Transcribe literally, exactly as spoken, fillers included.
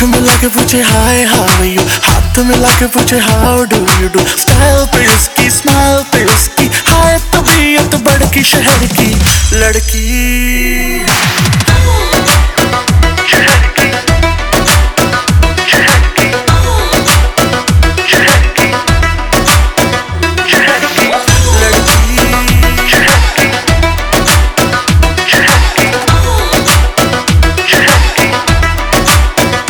मिला के पूछे हाय हाउ यू, हाथ मिला के पूछे how do you do. Style पे उसकी, स्माइल पे उसकी, हाय तबीयत बड़की शहर की लड़की।